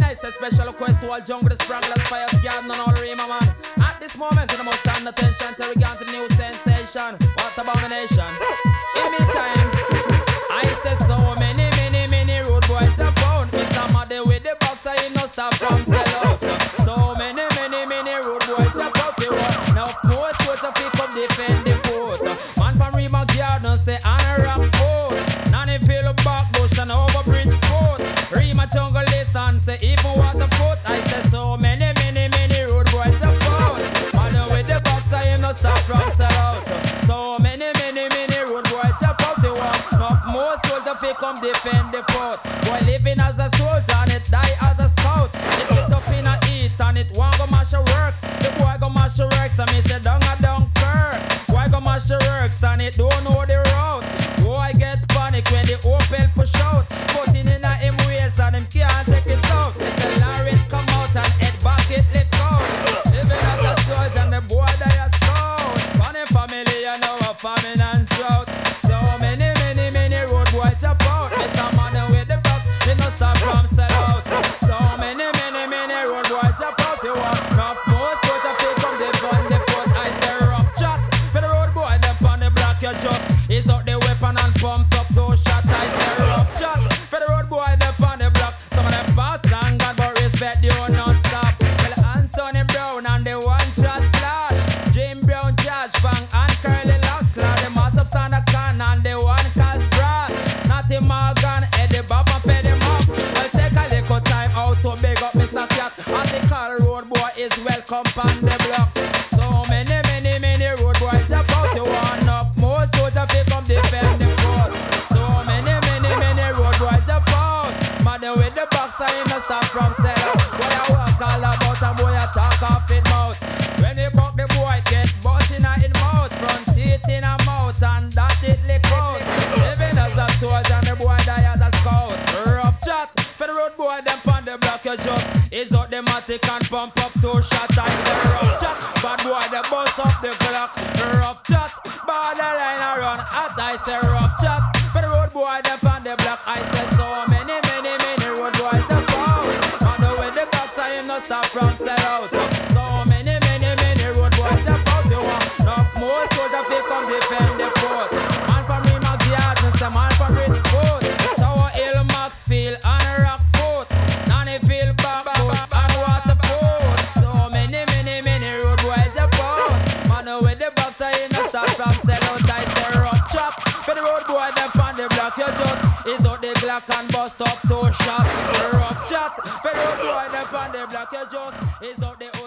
It's a special request to all jungle spranglers, fire garden and all the Rima man. At this moment, we must stand attention till we get to the new sensation. What abomination? In the meantime, I say so many road boys jump out. Mr. Madden with the box, I no stop from sell out. So many road boys jump out. They want now post what to pick up defend the fort. Man from Rima garden say on a rock fort. Nanny feel back bush and over bridge fort. Rima jungle listen say even water foot. I say so many road boys jump out. Madden with the box, I no stop from sell out. So many road boys jump out. They want now more soldier pick come defend the fort. Boy living as a soldier and it die as a scout. It get up in a heat and it want go mash your works. The boy go mash your works and me say down a dunker. Boy go mash your works and it don't know the route. Boy get panic when the Opel push out. Put it in a him waist and him can't take it out. They say Larry come out and head back it let go. Living as a soldier and the boy die a scout. Funny family you know a famine and drought. So many road boys jump out. Mr. Madden with the box, they no stop from sell out. So many road boys jump out. They want not more soldier pick come they fun the foot. I say rough chat for the road boy them on the block. You just is out the weapon and pumped up those shot. I say rough chat for the road boy them on the block. Some of them pass and God but respect you not stop. Well Anthony Brown and the one shot flash. Jim Brown Judge Bang and Curly Locks Clad. The mass up Santa Can and the one cast brass. Natty Morgan, Eddie Bob and Penny Mop. Well take a little time out to big up Mr. Cat. And the call road boy is welcome on the block. So many road boys jump out. You want up more soldier pick come defend the fort. So many road boys jump out. Madden with the box I no stop from sell out. Boy I walk all about and boy I talk off it mouth. When he buck the boy get butt in a in mouth. Front teeth in a mouth and that it lick out. Living as a soldier and the boy die as a scout. Rough chat for the road boy them on the block. You just is out the matic and pump up two shot. I say rough chat. Bad boy they bust up the clock. Rough chat. Borderline a run at. I say rough chat for the road boy them on the block. I say so many road boys jump out. And with the box I am no stop from sell out. So many road boys jump out. They want not more soldier pick come defend the fort. Man from Rima Garden, some man from Richford. Tower Hill, Maxfield and Rockford. Nannyville, Backbush and Waterford. So many road boys jump out. Man with the box I am no stop from sell out. I say rough chop for the road boy them on the block. You just is out the Glock and bust up two shot. Rough chat for the road boy them on the block. You just is out the